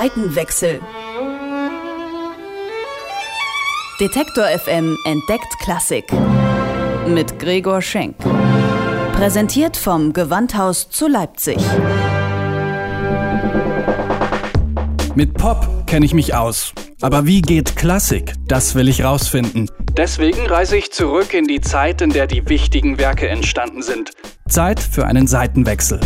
Seitenwechsel. Detektor FM entdeckt Klassik. Mit Gregor Schenk. Präsentiert vom Gewandhaus zu Leipzig. Mit Pop kenne ich mich aus. Aber wie geht Klassik? Das will ich rausfinden. Deswegen reise ich zurück in die Zeit, in der die wichtigen Werke entstanden sind. Zeit für einen Seitenwechsel.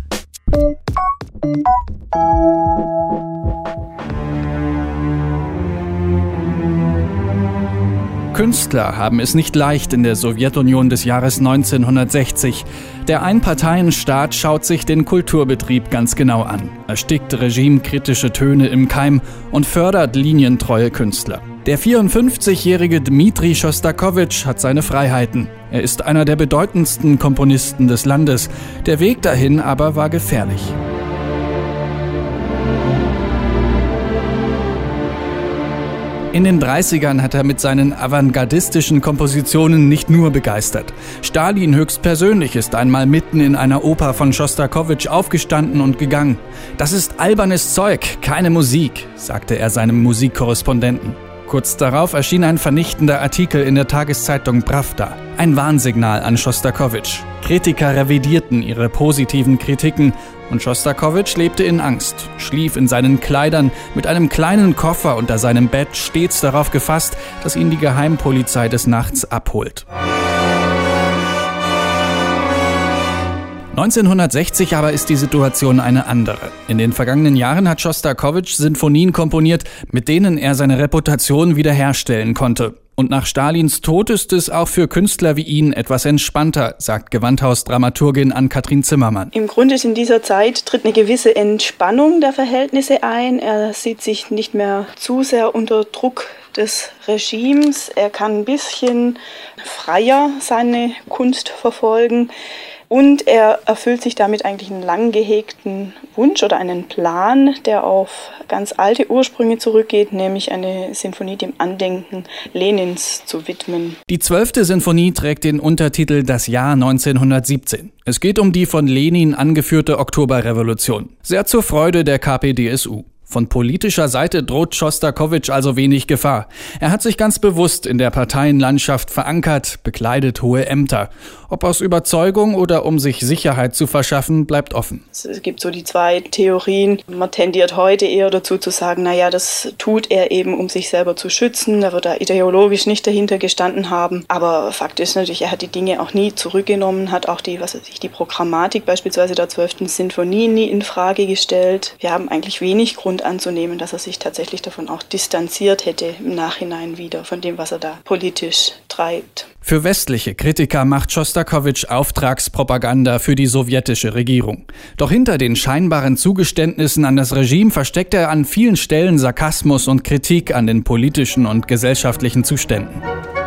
Künstler haben es nicht leicht in der Sowjetunion des Jahres 1960. Der Einparteienstaat schaut sich den Kulturbetrieb ganz genau an, erstickt regimekritische Töne im Keim und fördert linientreue Künstler. Der 54-jährige Dmitri Schostakowitsch hat seine Freiheiten. Er ist einer der bedeutendsten Komponisten des Landes. Der Weg dahin aber war gefährlich. In den 30ern hat er mit seinen avantgardistischen Kompositionen nicht nur begeistert. Stalin höchstpersönlich ist einmal mitten in einer Oper von Schostakowitsch aufgestanden und gegangen. „Das ist albernes Zeug, keine Musik“, sagte er seinem Musikkorrespondenten. Kurz darauf erschien ein vernichtender Artikel in der Tageszeitung Prawda. Ein Warnsignal an Schostakowitsch. Kritiker revidierten ihre positiven Kritiken und Schostakowitsch lebte in Angst, schlief in seinen Kleidern mit einem kleinen Koffer unter seinem Bett, stets darauf gefasst, dass ihn die Geheimpolizei des Nachts abholt. 1960 aber ist die Situation eine andere. In den vergangenen Jahren hat Schostakowitsch Sinfonien komponiert, mit denen er seine Reputation wiederherstellen konnte. Und nach Stalins Tod ist es auch für Künstler wie ihn etwas entspannter, sagt Gewandhaus-Dramaturgin Ann-Kathrin Zimmermann. Im Grunde ist in dieser Zeit tritt eine gewisse Entspannung der Verhältnisse ein. Er sieht sich nicht mehr zu sehr unter Druck des Regimes. Er kann ein bisschen freier seine Kunst verfolgen. Und er erfüllt sich damit eigentlich einen lang gehegten Wunsch oder einen Plan, der auf ganz alte Ursprünge zurückgeht, nämlich eine Sinfonie dem Andenken Lenins zu widmen. Die 12. Sinfonie trägt den Untertitel Das Jahr 1917. Es geht um die von Lenin angeführte Oktoberrevolution. Sehr zur Freude der KPdSU. Von politischer Seite droht Schostakowitsch also wenig Gefahr. Er hat sich ganz bewusst in der Parteienlandschaft verankert, bekleidet hohe Ämter. Ob aus Überzeugung oder um sich Sicherheit zu verschaffen, bleibt offen. Es gibt so die zwei Theorien. Man tendiert heute eher dazu zu sagen, naja, das tut er eben, um sich selber zu schützen. Da wird er ideologisch nicht dahinter gestanden haben. Aber Fakt ist natürlich, er hat die Dinge auch nie zurückgenommen, hat auch die Programmatik beispielsweise der 12. Sinfonie nie in Frage gestellt. Wir haben eigentlich wenig Grund anzunehmen, dass er sich tatsächlich davon auch distanziert hätte im Nachhinein wieder, von dem, was er da politisch treibt. Für westliche Kritiker macht Schostakowitsch Auftragspropaganda für die sowjetische Regierung. Doch hinter den scheinbaren Zugeständnissen an das Regime versteckt er an vielen Stellen Sarkasmus und Kritik an den politischen und gesellschaftlichen Zuständen.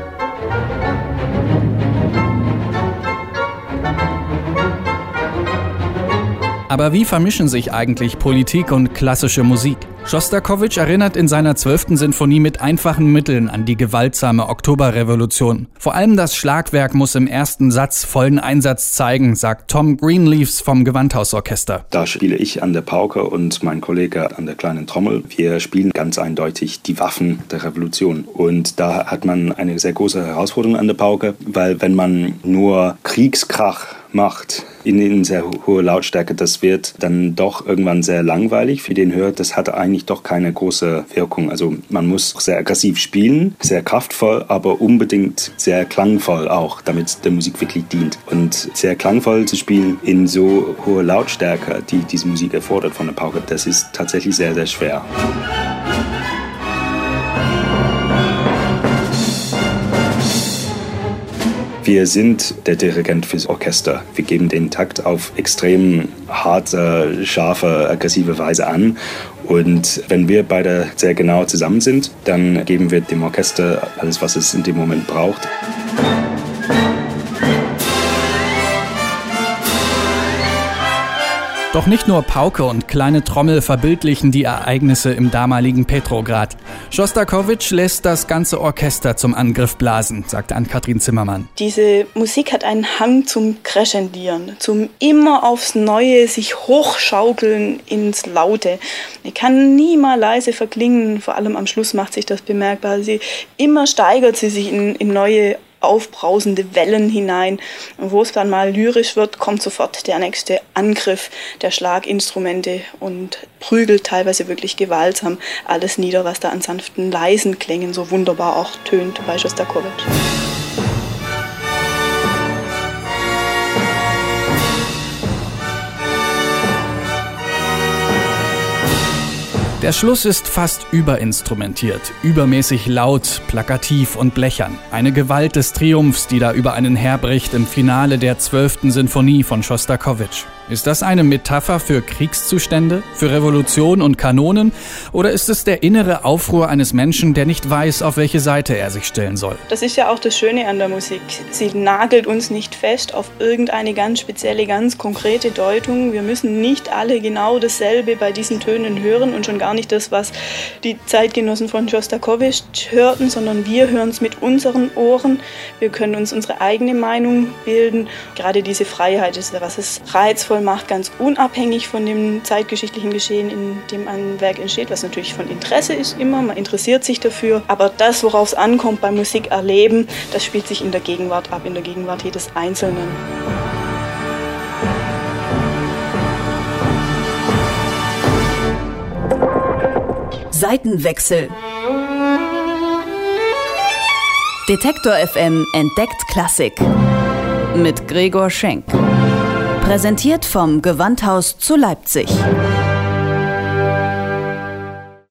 Aber wie vermischen sich eigentlich Politik und klassische Musik? Schostakowitsch erinnert in seiner 12. Sinfonie mit einfachen Mitteln an die gewaltsame Oktoberrevolution. Vor allem das Schlagwerk muss im ersten Satz vollen Einsatz zeigen, sagt Tom Greenleaves vom Gewandhausorchester. Da spiele ich an der Pauke und mein Kollege an der kleinen Trommel. Wir spielen ganz eindeutig die Waffen der Revolution. Und da hat man eine sehr große Herausforderung an der Pauke, weil wenn man nur Kriegskrach macht in sehr hoher Lautstärke, das wird dann doch irgendwann sehr langweilig für den Hörer. Das hat eigentlich doch keine große Wirkung. Also man muss sehr aggressiv spielen, sehr kraftvoll, aber unbedingt sehr klangvoll auch, damit der Musik wirklich dient. Und sehr klangvoll zu spielen in so hoher Lautstärke, die diese Musik erfordert von der Pauke, das ist tatsächlich sehr, sehr schwer. Wir sind der Dirigent fürs Orchester. Wir geben den Takt auf extrem harte, scharfe, aggressive Weise an. Und wenn wir beide sehr genau zusammen sind, dann geben wir dem Orchester alles, was es in dem Moment braucht. Doch nicht nur Pauke und kleine Trommel verbildlichen die Ereignisse im damaligen Petrograd. Schostakowitsch lässt das ganze Orchester zum Angriff blasen, sagt Ann-Kathrin Zimmermann. Diese Musik hat einen Hang zum Crescendieren, zum immer aufs Neue sich hochschaukeln ins Laute. Die kann nie mal leise verklingen, vor allem am Schluss macht sich das bemerkbar. Immer steigert sie sich in neue aufbrausende Wellen hinein. Und wo es dann mal lyrisch wird, kommt sofort der nächste Angriff der Schlaginstrumente und prügelt teilweise wirklich gewaltsam alles nieder, was da an sanften, leisen Klängen so wunderbar auch tönt bei Schostakowitsch. Der Schluss ist fast überinstrumentiert, übermäßig laut, plakativ und blechern. Eine Gewalt des Triumphs, die da über einen herbricht im Finale der 12. Sinfonie von Schostakowitsch. Ist das eine Metapher für Kriegszustände, für Revolution und Kanonen? Oder ist es der innere Aufruhr eines Menschen, der nicht weiß, auf welche Seite er sich stellen soll? Das ist ja auch das Schöne an der Musik. Sie nagelt uns nicht fest auf irgendeine ganz spezielle, ganz konkrete Deutung. Wir müssen nicht alle genau dasselbe bei diesen Tönen hören und schon gar nicht das, was die Zeitgenossen von Schostakowitsch hörten, sondern wir hören es mit unseren Ohren. Wir können uns unsere eigene Meinung bilden. Gerade diese Freiheit ist ja, was es reizvoll macht, ganz unabhängig von dem zeitgeschichtlichen Geschehen, in dem ein Werk entsteht, was natürlich von Interesse ist immer, man interessiert sich dafür, aber das, worauf es ankommt beim Musikerleben, das spielt sich in der Gegenwart ab, in der Gegenwart jedes Einzelnen. Seitenwechsel. Detektor FM entdeckt Klassik. Mit Gregor Schenk. Präsentiert vom Gewandhaus zu Leipzig.